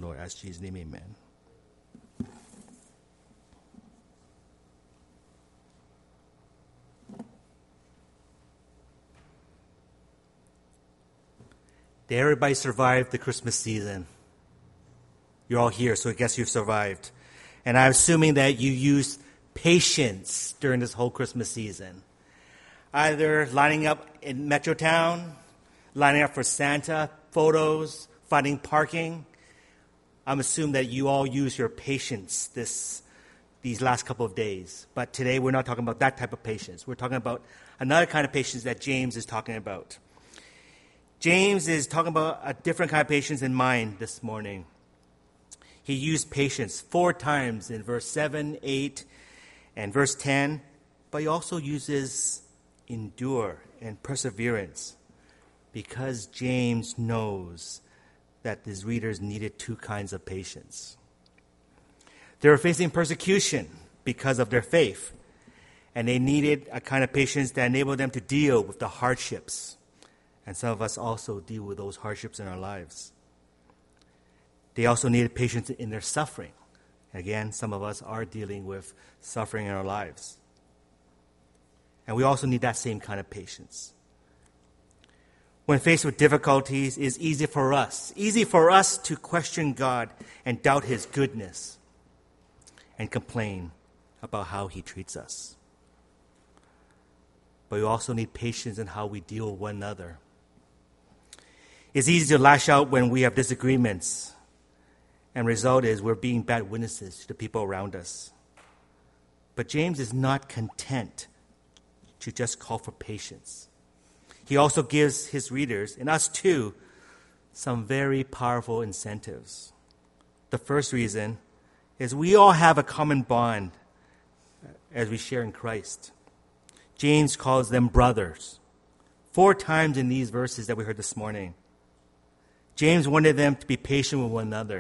Lord. As Jesus' name, amen. Did everybody survive the Christmas season? You're all here, so I guess you've survived. And I'm assuming that you used patience during this whole Christmas season. Either lining up in Metrotown, lining up for Santa, photos, finding parking. I'm assuming that you all use your patience these last couple of days. But today we're not talking about that type of patience. We're talking about another kind of patience that James is talking about. James is talking about a different kind of patience in mind this morning. He used patience 4 times in verse 7, 8, and verse 10, but he also uses endure and perseverance because James knows that his readers needed 2 kinds of patience. They were facing persecution because of their faith, and they needed a kind of patience that enabled them to deal with the hardships. And some of us also deal with those hardships in our lives. They also needed patience in their suffering. Again, some of us are dealing with suffering in our lives. And we also need that same kind of patience. When faced with difficulties, it's easy for us to question God and doubt His goodness and complain about how He treats us. But we also need patience in how we deal with one another. It's easy to lash out when we have disagreements, and result is we're being bad witnesses to the people around us. But James is not content to just call for patience. He also gives his readers, and us too, some very powerful incentives. The first reason is we all have a common bond as we share in Christ. James calls them brothers 4 times in these verses that we heard this morning. James wanted them to be patient with one another.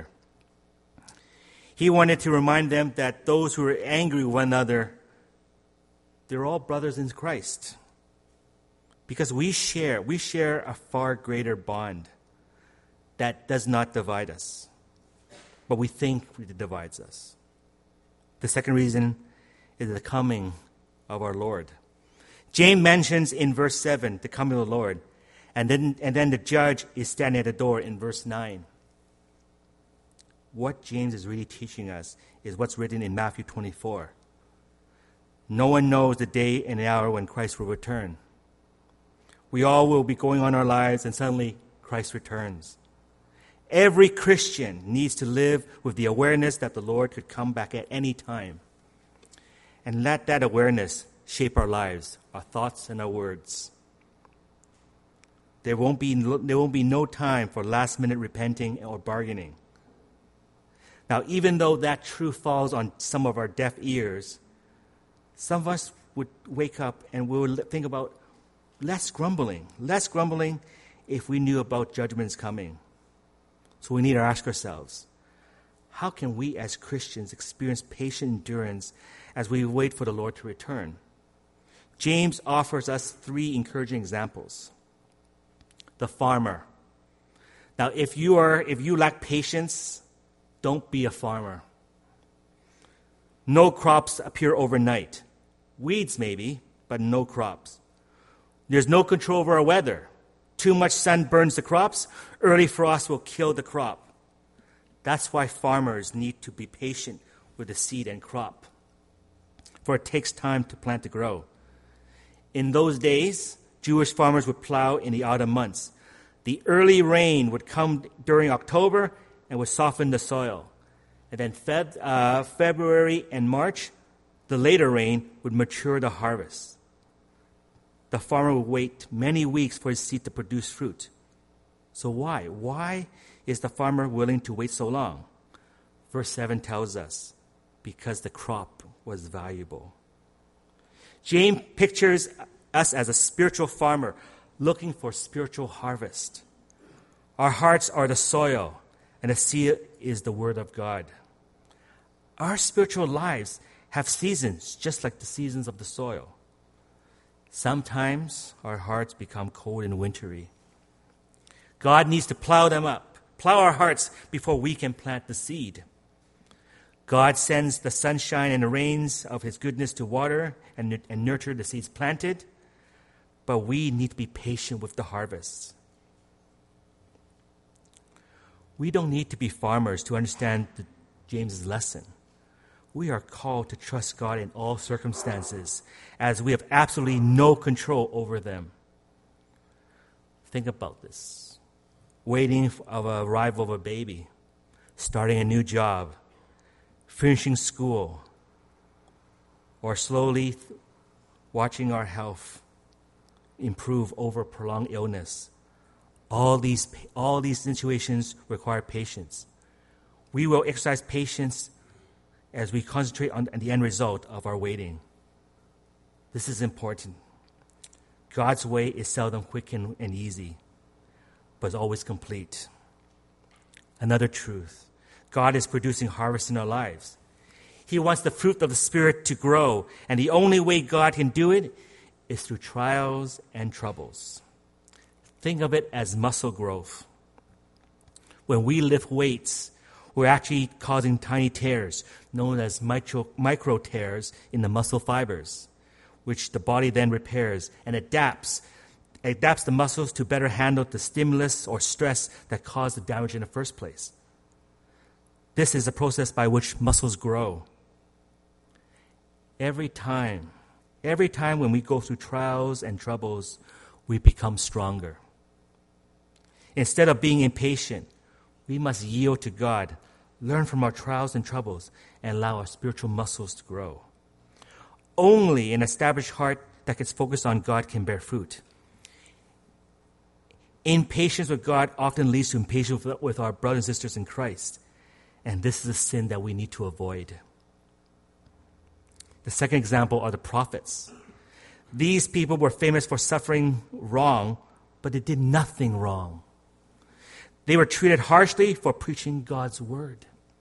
He wanted to remind them that those who are angry with one another, they're all brothers in Christ. Because we share a far greater bond that does not divide us, but we think it divides us. The second reason is the coming of our Lord. James mentions in verse 7 the coming of the Lord. And then the judge is standing at the door in verse 9. What James is really teaching us is what's written in Matthew 24. No one knows the day and the hour when Christ will return. We all will be going on our lives, and suddenly Christ returns. Every Christian needs to live with the awareness that the Lord could come back at any time. And let that awareness shape our lives, our thoughts, and our words. There won't be no time for last-minute repenting or bargaining. Now, even though that truth falls on some of our deaf ears, some of us would wake up and we would think about less grumbling if we knew about judgments coming. So we need to ask ourselves, how can we as Christians experience patient endurance as we wait for the Lord to return? James offers us 3 encouraging examples. The farmer. Now, if you lack patience, don't be a farmer. No crops appear overnight. Weeds maybe, but no crops. There's no control over our weather. Too much sun burns the crops. Early frost will kill the crop. That's why farmers need to be patient with the seed and crop, for it takes time to plant to grow. In those days, Jewish farmers would plow in the autumn months. The early rain would come during October and would soften the soil. And then February and March, the later rain would mature the harvest. The farmer would wait many weeks for his seed to produce fruit. So why? Why is the farmer willing to wait so long? Verse 7 tells us, because the crop was valuable. James pictures us as a spiritual farmer looking for spiritual harvest. Our hearts are the soil, and the seed is the word of God. Our spiritual lives have seasons just like the seasons of the soil. Sometimes our hearts become cold and wintry. God needs to plow them up, plow our hearts before we can plant the seed. God sends the sunshine and the rains of his goodness to water and nurture the seeds planted, but we need to be patient with the harvest. We don't need to be farmers to understand James's lesson. We are called to trust God in all circumstances, as we have absolutely no control over them. Think about this. Waiting for the arrival of a baby, starting a new job, finishing school, or slowly watching our health improve over prolonged illness. All these situations require patience. We will exercise patience as we concentrate on the end result of our waiting. This is important. God's way is seldom quick and easy, but is always complete. Another truth. God is producing harvest in our lives. He wants the fruit of the Spirit to grow, and the only way God can do it is through trials and troubles. Think of it as muscle growth. When we lift weights, we're actually causing tiny tears, known as micro tears in the muscle fibers, which the body then repairs and adapts the muscles to better handle the stimulus or stress that caused the damage in the first place. This is a process by which muscles grow. Every time when we go through trials and troubles, we become stronger. Instead of being impatient, we must yield to God, learn from our trials and troubles, and allow our spiritual muscles to grow. Only an established heart that gets focused on God can bear fruit. Impatience with God often leads to impatience with our brothers and sisters in Christ, and this is a sin that we need to avoid. The second example are the prophets. These people were famous for suffering wrong, but they did nothing wrong. They were treated harshly for preaching God's word.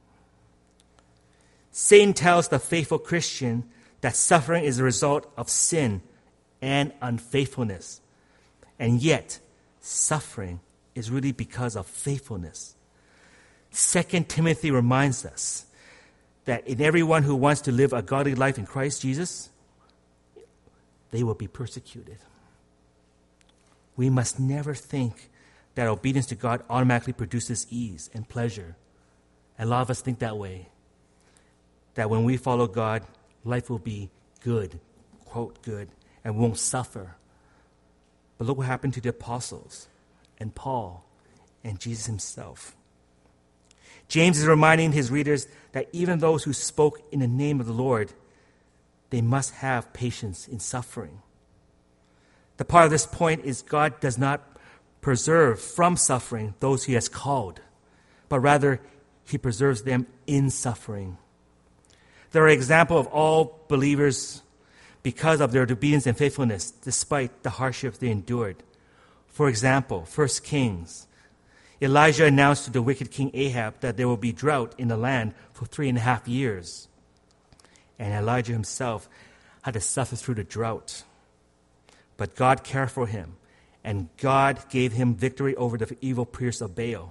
Satan tells the faithful Christian that suffering is a result of sin and unfaithfulness. And yet, suffering is really because of faithfulness. 2 Timothy reminds us that in everyone who wants to live a godly life in Christ Jesus, they will be persecuted. We must never think that obedience to God automatically produces ease and pleasure. A lot of us think that way. That when we follow God, life will be good, quote, good, and we won't suffer. But look what happened to the apostles and Paul and Jesus himself. James is reminding his readers that even those who spoke in the name of the Lord, they must have patience in suffering. The part of this point is God does not preserve from suffering those he has called, but rather he preserves them in suffering. There are examples of all believers because of their obedience and faithfulness, despite the hardships they endured. For example, 1 Kings. Elijah announced to the wicked king Ahab that there will be drought in the land for 3.5 years. And Elijah himself had to suffer through the drought. But God cared for him, and God gave him victory over the evil priests of Baal.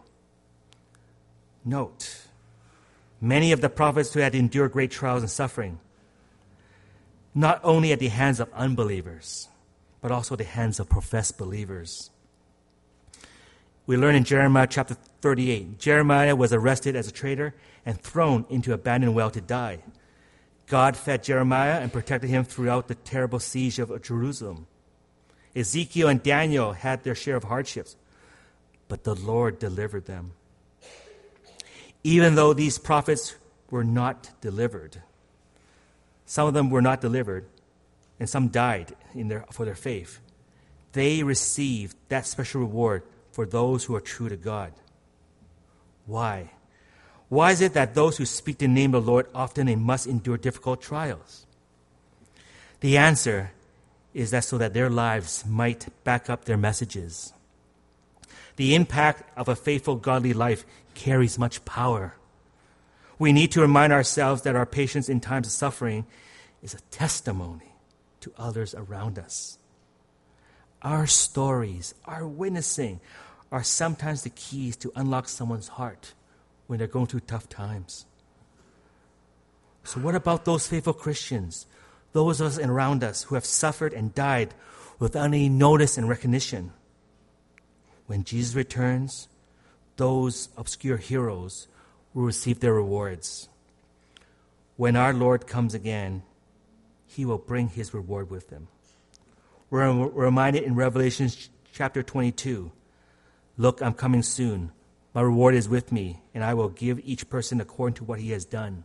Note, many of the prophets who had endured great trials and suffering, not only at the hands of unbelievers, but also the hands of professed believers. We learn in Jeremiah chapter 38, Jeremiah was arrested as a traitor and thrown into an abandoned well to die. God fed Jeremiah and protected him throughout the terrible siege of Jerusalem. Ezekiel and Daniel had their share of hardships, but the Lord delivered them. Even though these prophets were not delivered, some of them were not delivered, and some died for their faith, they received that special reward for those who are true to God. Why? Why is it that those who speak the name of the Lord often must endure difficult trials? The answer is that so that their lives might back up their messages. The impact of a faithful, godly life carries much power. We need to remind ourselves that our patience in times of suffering is a testimony to others around us. Our stories, our witnessing, are sometimes the keys to unlock someone's heart when they're going through tough times. So what about those faithful Christians, those of us around us who have suffered and died without any notice and recognition? When Jesus returns, those obscure heroes will receive their rewards. When our Lord comes again, he will bring his reward with him. We're reminded in Revelation chapter 22, "Look, I'm coming soon. My reward is with me, and I will give each person according to what he has done."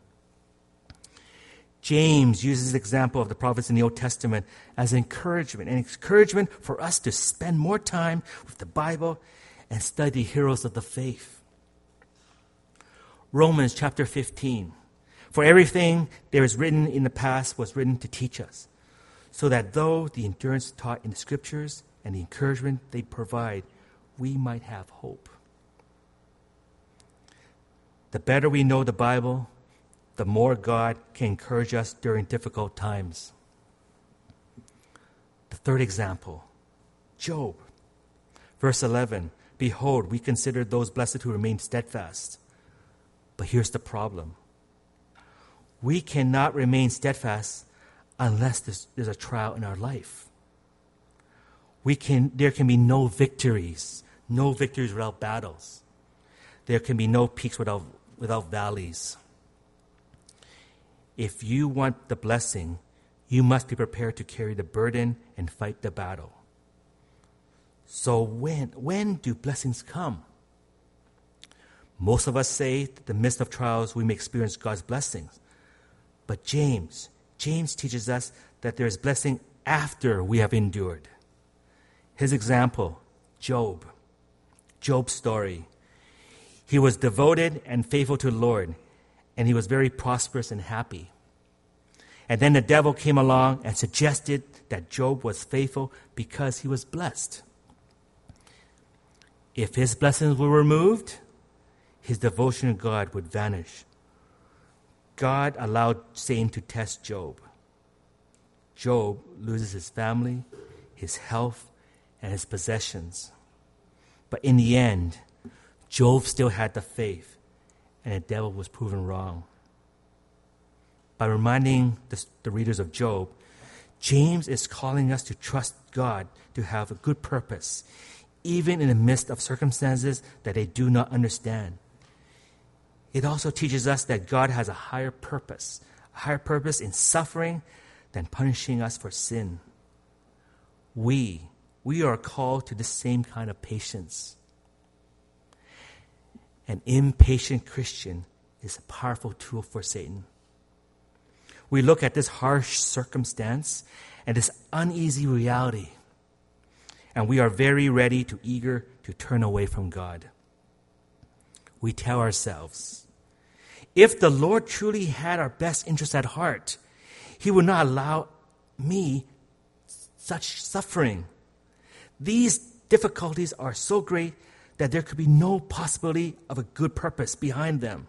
James uses the example of the prophets in the Old Testament as encouragement for us to spend more time with the Bible and study the heroes of the faith. Romans chapter 15. "For everything there is written in the past was written to teach us, so that though the endurance taught in the Scriptures and the encouragement they provide, we might have hope." The better we know the Bible, the more God can encourage us during difficult times. The third example, Job. Verse 11, "Behold, we consider those blessed who remain steadfast." But here's the problem. We cannot remain steadfast unless there's a trial in our life. There can be no victories without battles. There can be no peaks without valleys. If you want the blessing, you must be prepared to carry the burden and fight the battle. So when do blessings come? Most of us say that in the midst of trials we may experience God's blessings. But James teaches us that there is blessing after we have endured. His example, Job's story. He was devoted and faithful to the Lord, and he was very prosperous and happy. And then the devil came along and suggested that Job was faithful because he was blessed. If his blessings were removed, his devotion to God would vanish. God allowed Satan to test Job. Job loses his family, his health, and his possessions. But in the end, Job still had the faith, and the devil was proven wrong. By reminding the readers of Job, James is calling us to trust God to have a good purpose, even in the midst of circumstances that they do not understand. It also teaches us that God has a higher purpose in suffering than punishing us for sin. We are called to the same kind of patience. An impatient Christian is a powerful tool for Satan. We look at this harsh circumstance and this uneasy reality, and we are very eager to turn away from God. We tell ourselves, if the Lord truly had our best interests at heart, he would not allow me such suffering. These difficulties are so great that there could be no possibility of a good purpose behind them.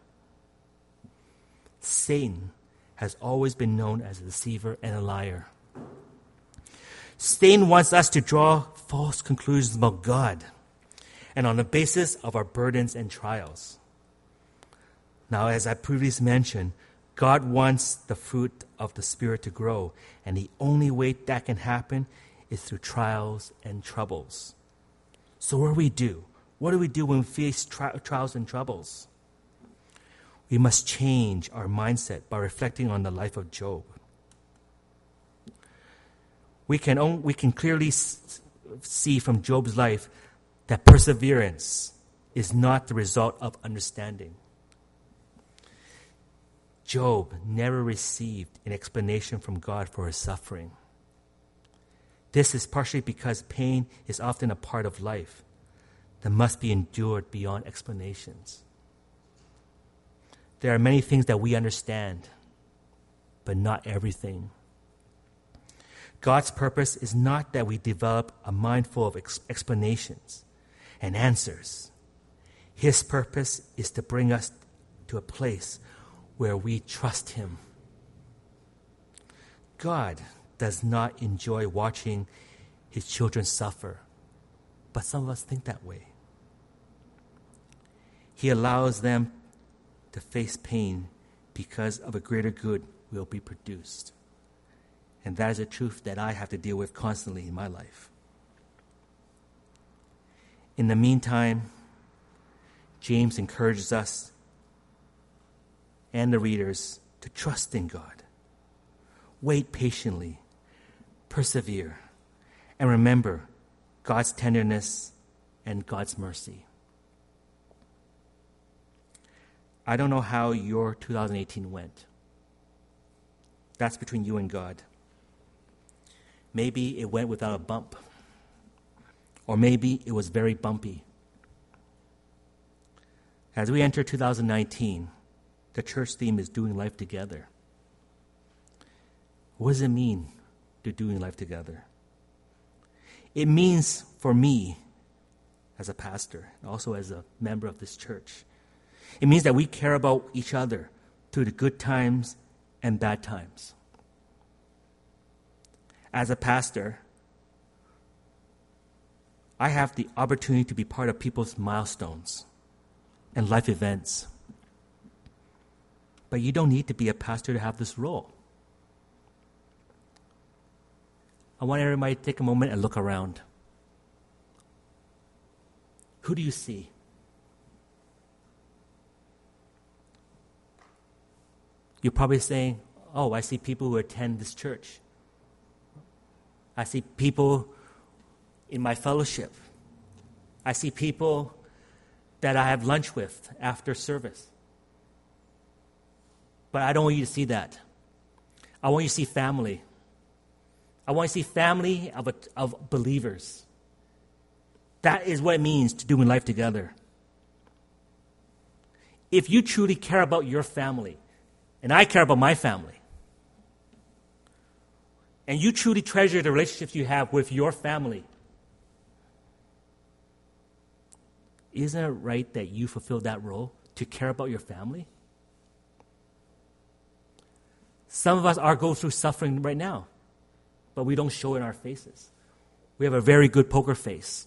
Satan has always been known as a deceiver and a liar. Satan wants us to draw false conclusions about God and on the basis of our burdens and trials. Now, as I previously mentioned, God wants the fruit of the Spirit to grow, and the only way that can happen is through trials and troubles. So what do we do? What do we do when we face trials and troubles? We must change our mindset by reflecting on the life of Job. We can clearly see from Job's life that perseverance is not the result of understanding. Job never received an explanation from God for his suffering. This is partially because pain is often a part of life that must be endured beyond explanations. There are many things that we understand, but not everything. God's purpose is not that we develop a mind full of explanations and answers. His purpose is to bring us to a place where we trust him. God does not enjoy watching his children suffer, but some of us think that way. He allows them to face pain because of a greater good will be produced. And that is a truth that I have to deal with constantly in my life. In the meantime, James encourages us and the readers to trust in God. Wait patiently, persevere, and remember God's tenderness and God's mercy. I don't know how your 2018 went. That's between you and God. Maybe it went without a bump. Or maybe it was very bumpy. As we enter 2019, the church theme is doing life together. What does it mean to doing life together? It means for me, as a pastor, and also as a member of this church, it means that we care about each other through the good times and bad times. As a pastor, I have the opportunity to be part of people's milestones and life events. But you don't need to be a pastor to have this role. I want everybody to take a moment and look around. Who do you see? You're probably saying, oh, I see people who attend this church. I see people in my fellowship. I see people that I have lunch with after service. But I don't want you to see that. I want you to see family. I want you to see family of believers. That is what it means to doing life together. If you truly care about your family, and I care about my family, and you truly treasure the relationships you have with your family, isn't it right that you fulfill that role to care about your family? Some of us are going through suffering right now, but we don't show it in our faces. We have a very good poker face.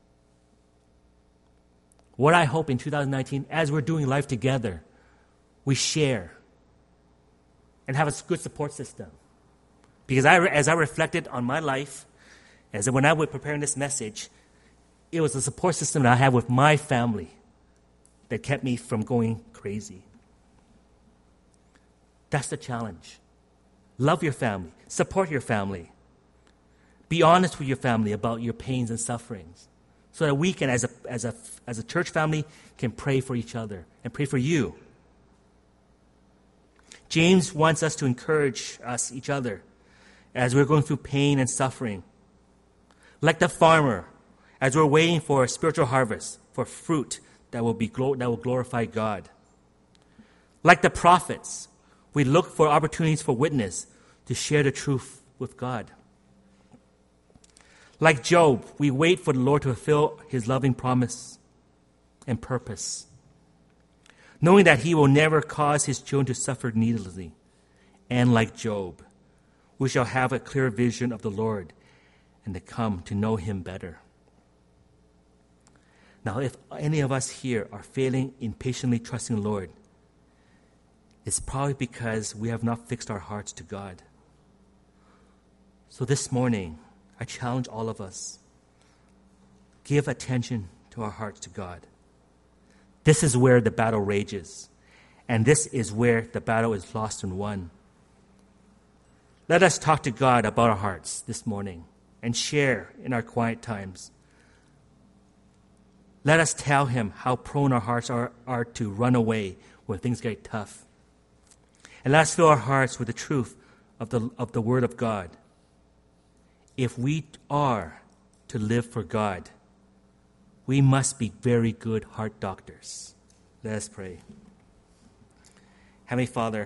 What I hope in 2019, as we're doing life together, we share and have a good support system. Because as I reflected on my life, as when I was preparing this message, it was the support system that I had with my family that kept me from going crazy. That's the challenge. Love your family. Support your family. Be honest with your family about your pains and sufferings, so that we can, as a church family, can pray for each other and pray for you. James wants us to encourage each other as we're going through pain and suffering. Like the farmer, as we're waiting for a spiritual harvest, for fruit that will glorify God. Like the prophets, we look for opportunities for witness to share the truth with God. Like Job, we wait for the Lord to fulfill his loving promise and purpose, knowing that he will never cause his children to suffer needlessly. And like Job, we shall have a clear vision of the Lord and to come to know him better. Now, if any of us here are failing in patiently trusting the Lord, it's probably because we have not fixed our hearts to God. So this morning, I challenge all of us, give attention to our hearts to God. This is where the battle rages, and this is where the battle is lost and won. Let us talk to God about our hearts this morning and share in our quiet times. Let us tell him how prone our hearts are to run away when things get tough. And let us fill our hearts with the truth of the Word of God. If we are to live for God, we must be very good heart doctors. Let us pray. Heavenly Father,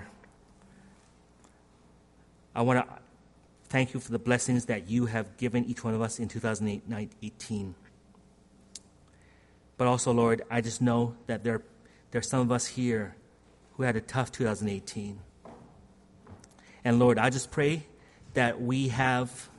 I want to thank you for the blessings that you have given each one of us in 2018. But also, Lord, I just know that there are some of us here who had a tough 2018. And Lord, I just pray that we have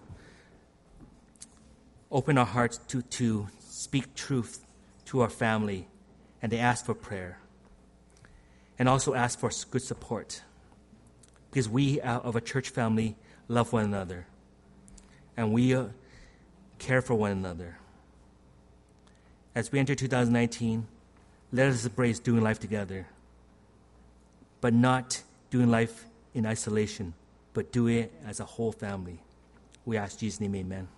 opened our hearts to speak truth to our family and they ask for prayer. And also ask for good support. Because we, of a church family, love one another. And we care for one another. As we enter 2019, let us embrace doing life together. But not doing life in isolation, but do it as a whole family. We ask Jesus' name, amen.